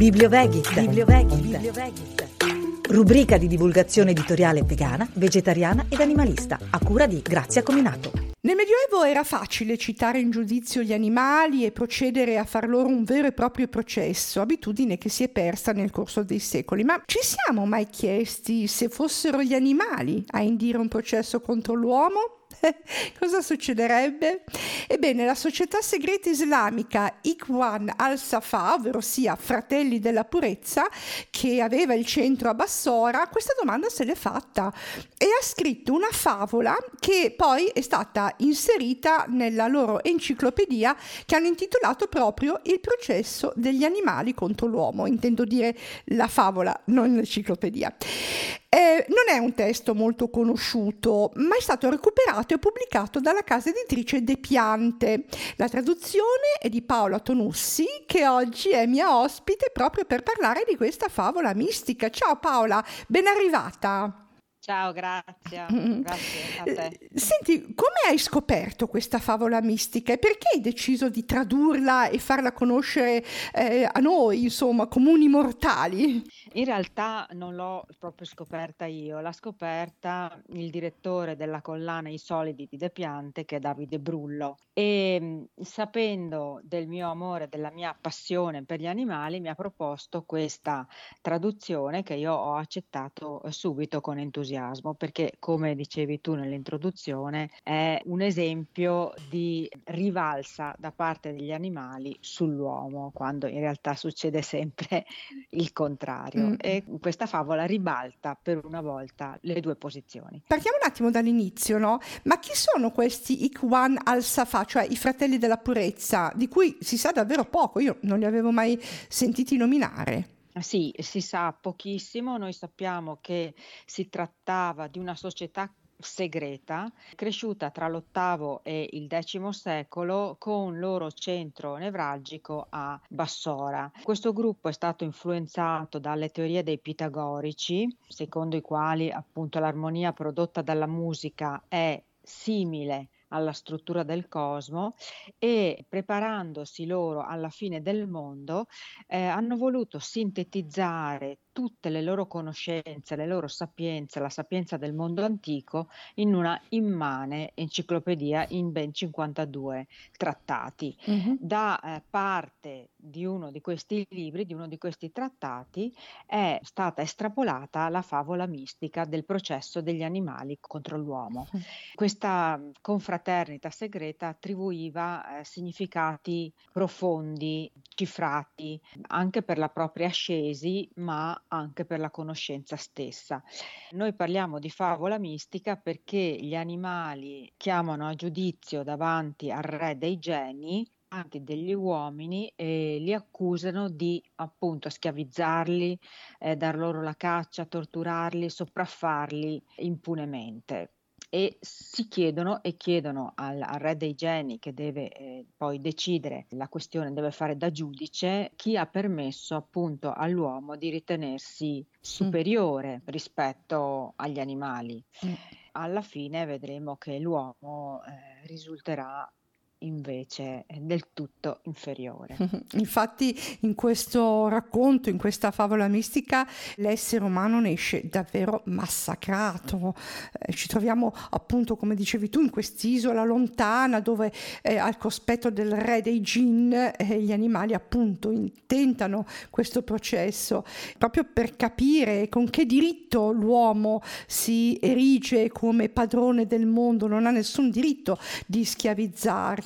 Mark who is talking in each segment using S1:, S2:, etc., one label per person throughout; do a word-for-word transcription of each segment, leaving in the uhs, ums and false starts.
S1: Bibliovegit, Bibliovegit, Bibliovegit. Rubrica di divulgazione editoriale vegana, vegetariana ed animalista, a cura di Grazia Cominato.
S2: Nel Medioevo era facile citare in giudizio gli animali e procedere a far loro un vero e proprio processo, abitudine che si è persa nel corso dei secoli. Ma ci siamo mai chiesti se fossero gli animali a indire un processo contro l'uomo? Cosa succederebbe? Ebbene, la società segreta islamica Ikhwan al-Safa, ovvero sia Fratelli della Purezza, che aveva il centro a Bassora, questa domanda se l'è fatta e ha scritto una favola che poi è stata inserita nella loro enciclopedia, che hanno intitolato proprio Il processo degli animali contro l'uomo. Intendo dire la favola, non l'enciclopedia. Eh, non è un testo molto conosciuto, ma è stato recuperato e pubblicato dalla casa editrice De Piante. La traduzione è di Paola Tonussi, che oggi è mia ospite proprio per parlare di questa favola mistica. Ciao Paola, ben arrivata.
S3: Ciao, grazie, grazie a te.
S2: Senti, come hai scoperto questa favola mistica e perché hai deciso di tradurla e farla conoscere eh, a noi, insomma, comuni mortali?
S3: In realtà non l'ho proprio scoperta io, l'ha scoperta il direttore della collana I Solidi di De Piante, che è Davide Brullo, e mh, sapendo del mio amore, della mia passione per gli animali, mi ha proposto questa traduzione che io ho accettato eh, subito con entusiasmo. Perché, come dicevi tu nell'introduzione, è un esempio di rivalsa da parte degli animali sull'uomo, quando in realtà succede sempre il contrario. Mm. E questa favola ribalta per una volta le due posizioni.
S2: Partiamo un attimo dall'inizio, no? Ma chi sono questi Ikhwan al-Safa, cioè i Fratelli della Purezza, di cui si sa davvero poco? Io non li avevo mai sentiti nominare.
S3: Sì, si sa pochissimo. Noi sappiamo che si trattava di una società segreta cresciuta tra l'ottavo e il decimo secolo, con loro centro nevralgico a Bassora. Questo gruppo è stato influenzato dalle teorie dei pitagorici, secondo i quali appunto l'armonia prodotta dalla musica è simile alla struttura del cosmo, e preparandosi loro alla fine del mondo eh, hanno voluto sintetizzare tutte le loro conoscenze, le loro sapienze, la sapienza del mondo antico in una immane enciclopedia in ben cinquantadue trattati. Uh-huh. Da eh, parte di uno di questi libri, di uno di questi trattati, è stata estrapolata la favola mistica del processo degli animali contro l'uomo. Uh-huh. Questa confraternita segreta attribuiva eh, significati profondi, cifrati, anche per la propria ascesi, ma anche per la conoscenza stessa. Noi parliamo di favola mistica perché gli animali chiamano a giudizio davanti al re dei geni anche degli uomini e li accusano di appunto schiavizzarli, eh, dar loro la caccia, torturarli, sopraffarli impunemente. E si chiedono e chiedono al, al re dei geni, che deve eh, poi decidere la questione, deve fare da giudice, chi ha permesso appunto all'uomo di ritenersi superiore mm. rispetto agli animali. Mm. Alla fine vedremo che l'uomo eh, risulterà invece del tutto inferiore.
S2: Infatti in questo racconto, in questa favola mistica, l'essere umano ne esce davvero massacrato. Eh, ci troviamo appunto, come dicevi tu, in quest'isola lontana dove eh, al cospetto del re dei gin eh, gli animali appunto intentano questo processo proprio per capire con che diritto l'uomo si erige come padrone del mondo. Non ha nessun diritto di schiavizzarli.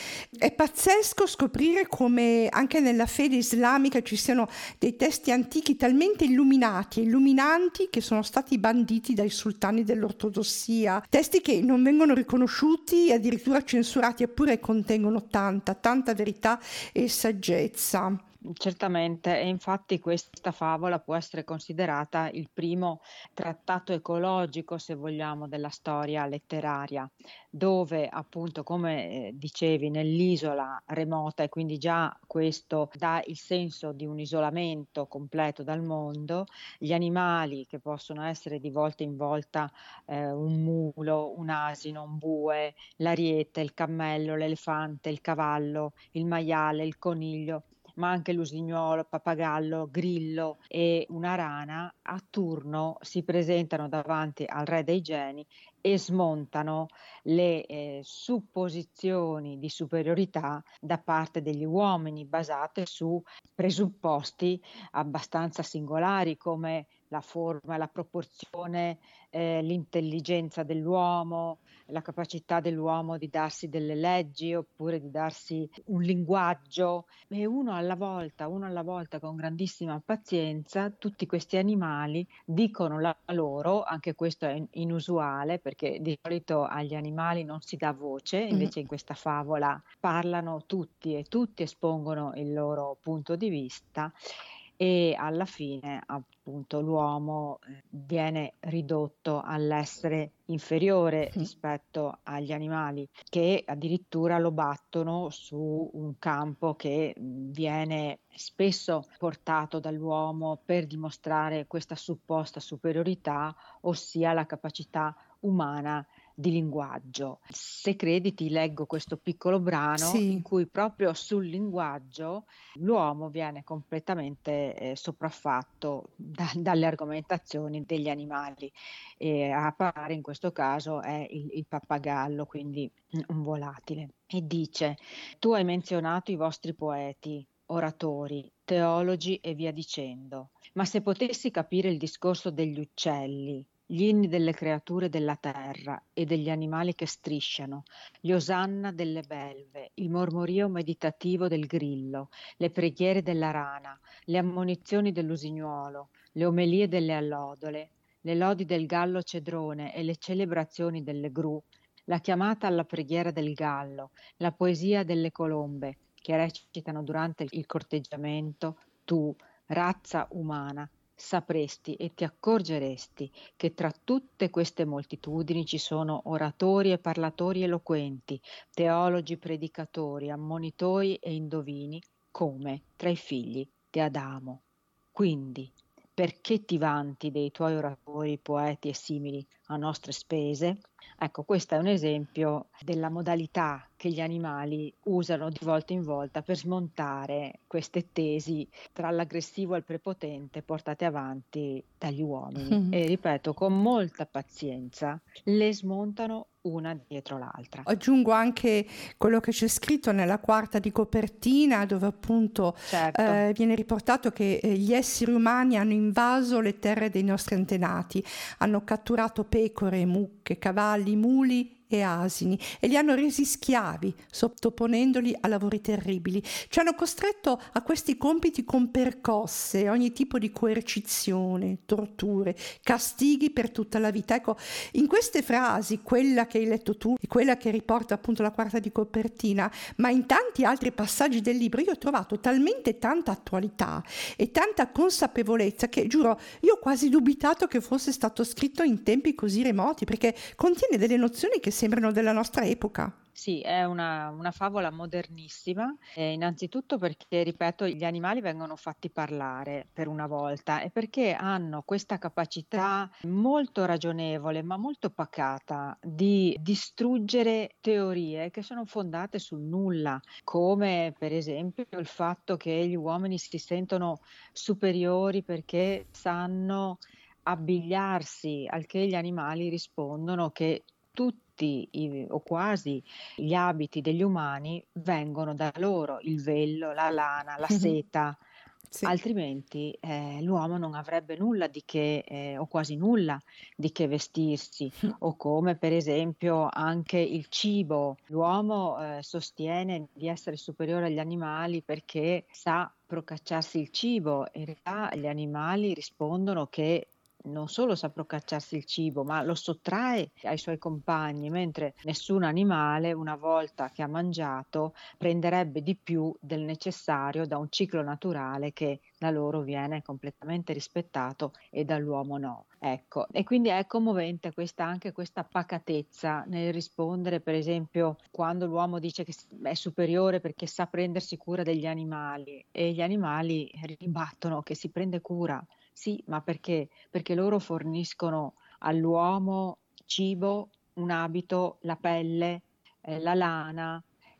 S2: È pazzesco scoprire come anche nella fede islamica ci siano dei testi antichi talmente illuminati e illuminanti che sono stati banditi dai sultani dell'ortodossia, testi che non vengono riconosciuti, addirittura censurati, eppure contengono tanta, tanta verità e saggezza.
S3: Certamente, e infatti questa favola può essere considerata il primo trattato ecologico, se vogliamo, della storia letteraria, dove appunto, come eh, dicevi, nell'isola remota, e quindi già questo dà il senso di un isolamento completo dal mondo, gli animali, che possono essere di volta in volta eh, un mulo, un asino, un bue, l'ariete, il cammello, l'elefante, il cavallo, il maiale, il coniglio, ma anche l'usignuolo, pappagallo, grillo e una rana a turno si presentano davanti al re dei geni e smontano le eh, supposizioni di superiorità da parte degli uomini basate su presupposti abbastanza singolari come la forma, la proporzione, eh, l'intelligenza dell'uomo, la capacità dell'uomo di darsi delle leggi oppure di darsi un linguaggio, e uno alla volta, uno alla volta con grandissima pazienza, tutti questi animali dicono la loro, anche questo è inusuale perché di solito agli animali non si dà voce, invece in questa favola parlano tutti e tutti espongono il loro punto di vista. E alla fine, appunto, l'uomo eh, viene ridotto all'essere inferiore rispetto agli animali, che addirittura lo battono su un campo che mh, viene spesso portato dall'uomo per dimostrare questa supposta superiorità, ossia la capacità umana di linguaggio. Se credi, ti leggo questo piccolo brano in
S2: Sì.
S3: cui proprio sul linguaggio l'uomo viene completamente eh, sopraffatto da- dalle argomentazioni degli animali. E a parlare in questo caso è il, il pappagallo, quindi mm, un volatile. E dice: tu hai menzionato i vostri poeti, oratori, teologi e via dicendo, ma se potessi capire il discorso degli uccelli, gli inni delle creature della terra e degli animali che strisciano, gli osanna delle belve, il mormorio meditativo del grillo, le preghiere della rana, le ammonizioni dell'usignuolo, le omelie delle allodole, le lodi del gallo cedrone e le celebrazioni delle gru, la chiamata alla preghiera del gallo, la poesia delle colombe che recitano durante il corteggiamento, tu, razza umana, sapresti e ti accorgeresti che tra tutte queste moltitudini ci sono oratori e parlatori eloquenti, teologi predicatori, ammonitori e indovini, come tra i figli di Adamo. Quindi, perché ti vanti dei tuoi oratori, poeti e simili a nostre spese? Ecco, questo è un esempio della modalità che gli animali usano di volta in volta per smontare queste tesi tra l'aggressivo e il prepotente portate avanti dagli uomini. E ripeto, con molta pazienza le smontano una dietro l'altra.
S2: Aggiungo anche quello che c'è scritto nella quarta di copertina, dove appunto
S3: Certo.
S2: eh, viene riportato che eh, gli esseri umani hanno invaso le terre dei nostri antenati, hanno catturato pecore, mucche, cavalli, muli e asini e li hanno resi schiavi, sottoponendoli a lavori terribili. Ci hanno costretto a questi compiti con percosse, ogni tipo di coercizione, torture, castighi per tutta la vita. Ecco, in queste frasi, quella che hai letto tu e quella che riporta appunto la quarta di copertina, ma in tanti altri passaggi del libro, io ho trovato talmente tanta attualità e tanta consapevolezza che, giuro, io ho quasi dubitato che fosse stato scritto in tempi così remoti, perché contiene delle nozioni che sembrano della nostra epoca.
S3: Sì, è una, una favola modernissima, eh, innanzitutto perché, ripeto, gli animali vengono fatti parlare per una volta e perché hanno questa capacità molto ragionevole, ma molto pacata, di distruggere teorie che sono fondate sul nulla, come per esempio il fatto che gli uomini si sentono superiori perché sanno abbigliarsi, al che gli animali rispondono che tutti i, o quasi gli abiti degli umani vengono da loro, il vello, la lana, la seta,
S2: Sì.
S3: altrimenti eh, l'uomo non avrebbe nulla di che, eh, o quasi nulla di che vestirsi, o come per esempio anche il cibo. L'uomo eh, sostiene di essere superiore agli animali perché sa procacciarsi il cibo, in realtà gli animali rispondono che non solo sa procacciarsi il cibo, ma lo sottrae ai suoi compagni, mentre nessun animale, una volta che ha mangiato, prenderebbe di più del necessario da un ciclo naturale che da loro viene completamente rispettato e dall'uomo no. Ecco, e quindi è commovente questa, anche questa pacatezza nel rispondere, per esempio, quando l'uomo dice che è superiore perché sa prendersi cura degli animali e gli animali ribattono che si prende cura. Sì, ma perché? Perché loro forniscono all'uomo cibo, un abito, la pelle, eh, la lana,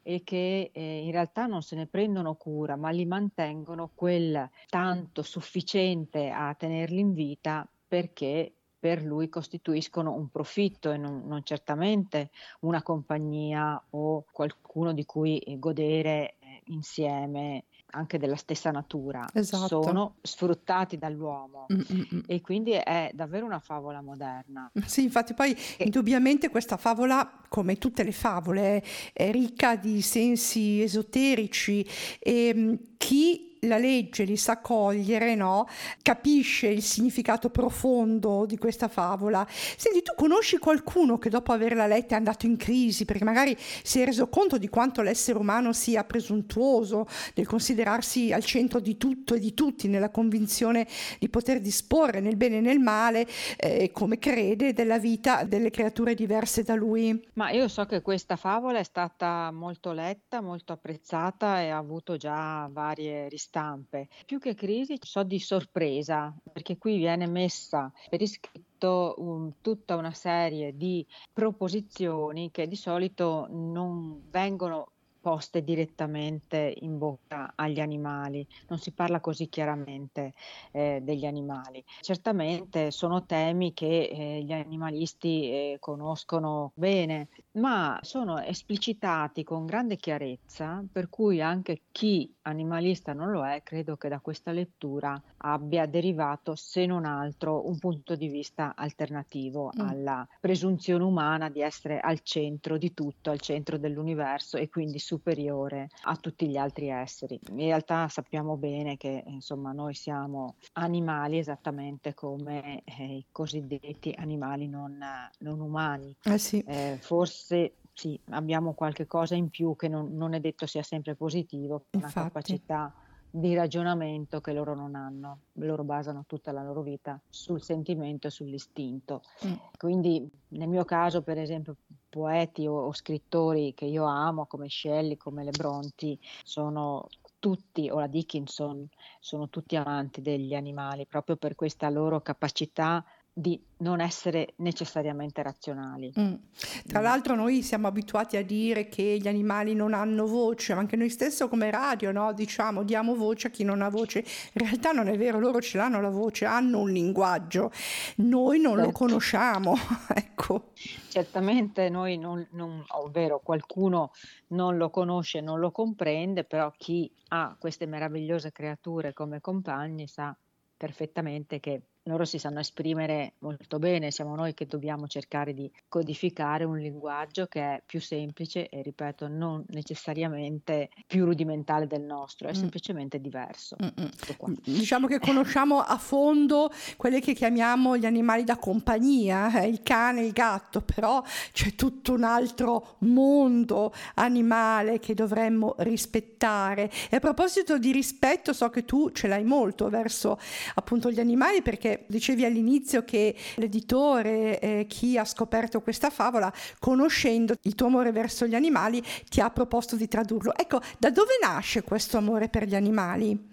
S3: e che eh, in realtà non se ne prendono cura, ma li mantengono quel tanto sufficiente a tenerli in vita, perché per lui costituiscono un profitto e non, non certamente una compagnia o qualcuno di cui godere eh, insieme, anche della stessa natura.
S2: Esatto.
S3: Sono sfruttati dall'uomo
S2: Mm, mm, mm.
S3: e quindi è davvero una favola moderna.
S2: Sì, infatti poi
S3: Che
S2: indubbiamente questa favola, come tutte le favole, è ricca di sensi esoterici e mh, chi la legge li sa cogliere, no? Capisce il significato profondo di questa favola. Senti, tu conosci qualcuno che dopo averla letta è andato in crisi perché magari si è reso conto di quanto l'essere umano sia presuntuoso nel considerarsi al centro di tutto e di tutti, nella convinzione di poter disporre nel bene e nel male, eh, come crede, della vita delle creature diverse da lui?
S3: Ma io so che questa favola è stata molto letta, molto apprezzata e ha avuto già varie ristampe. Più che crisi, so di sorpresa, perché qui viene messa per iscritto un- tutta una serie di proposizioni che di solito non vengono poste direttamente in bocca agli animali, non si parla così chiaramente eh, degli animali. Certamente sono temi che eh, gli animalisti eh, conoscono bene, ma sono esplicitati con grande chiarezza, per cui anche chi animalista non lo è, credo che da questa lettura abbia derivato, se non altro, un punto di vista alternativo
S2: Mm.
S3: alla presunzione umana di essere al centro di tutto, al centro dell'universo e quindi superiore a tutti gli altri esseri. In realtà sappiamo bene che insomma noi siamo animali esattamente come eh, i cosiddetti animali non, non umani.
S2: Eh sì,
S3: Eh, forse sì, abbiamo qualche cosa in più che non, non è detto sia sempre positivo, una
S2: infatti.
S3: capacità di ragionamento che loro non hanno. Loro basano tutta la loro vita sul sentimento e sull'istinto.
S2: Mm.
S3: Quindi nel mio caso, per esempio, poeti o, o scrittori che io amo, come Shelley, come le Brontë, sono tutti, o la Dickinson, sono tutti amanti degli animali, proprio per questa loro capacità di non essere necessariamente razionali.
S2: Mm. Tra
S3: Mm.
S2: l'altro noi siamo abituati a dire che gli animali non hanno voce, ma anche noi stesso come radio, no? Diciamo, diamo voce a chi non ha voce. In realtà non è vero, loro ce l'hanno la voce, hanno un linguaggio, noi non lo
S3: Certo.
S2: conosciamo, ecco.
S3: Certamente noi non, non, ovvero qualcuno non lo conosce, non lo comprende, però chi ha queste meravigliose creature come compagni sa perfettamente che loro si sanno esprimere molto bene, siamo noi che dobbiamo cercare di codificare un linguaggio che è più semplice e, ripeto, non necessariamente più rudimentale del nostro, è
S2: Mm.
S3: semplicemente diverso.
S2: Mm-mm.
S3: Tutto qua.
S2: Diciamo che conosciamo a fondo quelli che chiamiamo gli animali da compagnia, eh, il cane, il gatto, però c'è tutto un altro mondo animale che dovremmo rispettare. E a proposito di rispetto, so che tu ce l'hai molto verso appunto gli animali, perché dicevi all'inizio che l'editore, eh, chi ha scoperto questa favola, conoscendo il tuo amore verso gli animali, ti ha proposto di tradurlo. Ecco, da dove nasce questo amore per gli animali?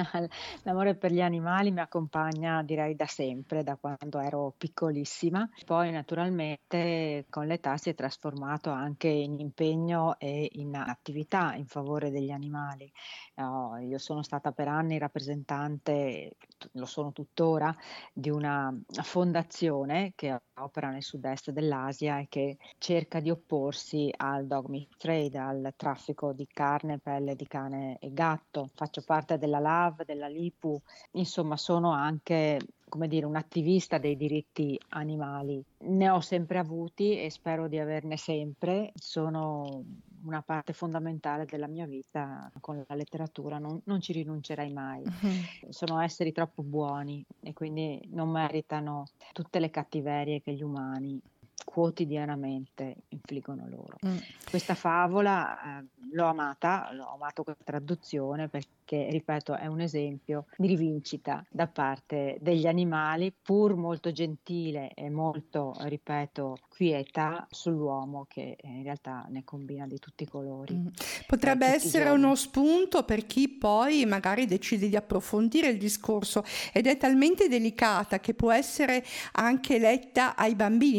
S3: L'amore per gli animali mi accompagna, direi, da sempre, da quando ero piccolissima. Poi naturalmente con l'età si è trasformato anche in impegno e in attività in favore degli animali. No, io sono stata per anni rappresentante, lo sono tuttora, di una fondazione che opera nel sud-est dell'Asia e che cerca di opporsi al dog meat trade, al traffico di carne e pelle di cane e gatto. Faccio parte della L A V, della L I P U, insomma sono anche, come dire, un'attivista dei diritti animali. Ne ho sempre avuti e spero di averne sempre. Sono una parte fondamentale della mia vita con la letteratura, non, non ci rinuncerai mai.
S2: Mhm.
S3: Sono esseri troppo buoni e quindi non meritano tutte le cattiverie che gli umani quotidianamente infliggono loro.
S2: Mm.
S3: Questa favola eh, l'ho amata, l'ho amato questa traduzione perché, ripeto, è un esempio di rivincita da parte degli animali, pur molto gentile e molto, ripeto, quieta sull'uomo che eh, in realtà ne combina di tutti i colori.
S2: Mm. Potrebbe
S3: eh, tutti i
S2: essere
S3: giorni.
S2: uno spunto per chi poi magari decide di approfondire il discorso ed è talmente delicata che può essere anche letta ai bambini, magari una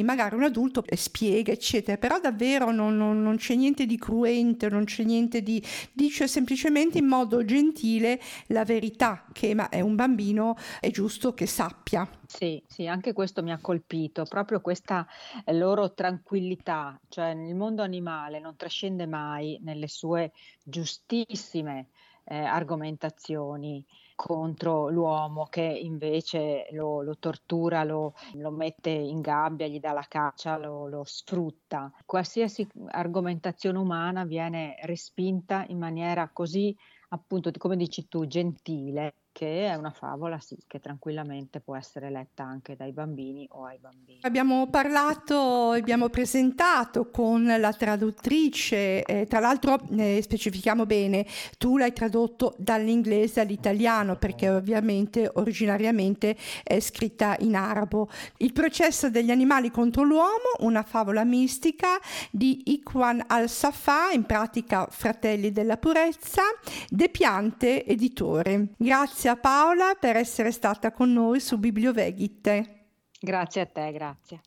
S2: adulto spiega eccetera, però davvero non, non, non c'è niente di cruento, non c'è niente di, dice semplicemente in modo gentile la verità, che ma è un bambino, è giusto che sappia.
S3: Sì, sì, anche questo mi ha colpito, proprio questa eh, loro tranquillità, cioè il mondo animale non trascende mai nelle sue giustissime eh, argomentazioni contro l'uomo che invece lo, lo tortura, lo, lo mette in gabbia, gli dà la caccia, lo, lo sfrutta. Qualsiasi argomentazione umana viene respinta in maniera così, appunto, come dici tu, gentile, che è una favola, sì, che tranquillamente può essere letta anche dai bambini o ai bambini.
S2: Abbiamo parlato, abbiamo presentato con la traduttrice, eh, tra l'altro eh, specifichiamo bene, tu l'hai tradotto dall'inglese all'italiano perché ovviamente originariamente è scritta in arabo. Il processo degli animali contro l'uomo, una favola mistica di Ikhwan al-Safa, in pratica Fratelli della Purezza, De Piante editore. Grazie a Paola per essere stata con noi su Bibliovegite.
S3: Grazie a te, grazie.